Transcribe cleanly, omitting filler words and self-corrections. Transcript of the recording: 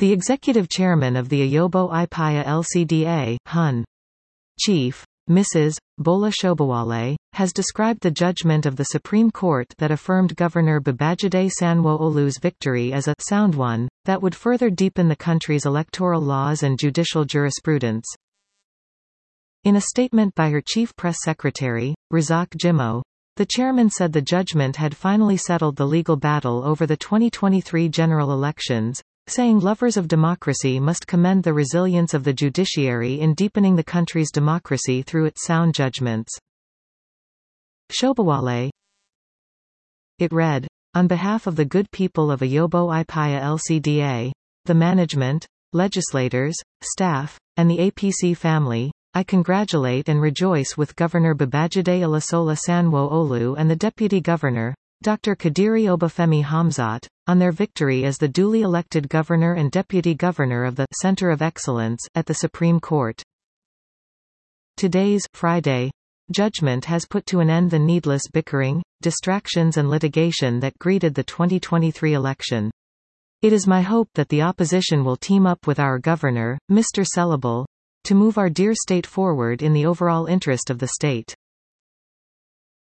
The executive chairman of the Ayobo Ipaya LCDA, Hun. Chief, Mrs. Bola Shobowale, has described the judgment of the Supreme Court that affirmed Governor Babajide Sanwo-Olu's victory as a «sound one», that would further deepen the country's electoral laws and judicial jurisprudence. In a statement by her chief press secretary, Razak Jimo, the chairman said the judgment had finally settled the legal battle over the 2023 general elections, saying lovers of democracy must commend the resilience of the judiciary in deepening the country's democracy through its sound judgments. Shobowale. It read, "On behalf of the good people of Ayobo Ipaya LCDA, the management, legislators, staff, and the APC family, I congratulate and rejoice with Governor Babajide Olasola Sanwo-Olu and the Deputy Governor, Dr. Kadiri Obafemi Hamzat, on their victory as the duly elected Governor and Deputy Governor of the Center of Excellence at the Supreme Court. Today's Friday judgment has put to an end the needless bickering, distractions and litigation that greeted the 2023 election. It is my hope that the opposition will team up with our Governor, Mr. Sellable, to move our dear state forward in the overall interest of the state."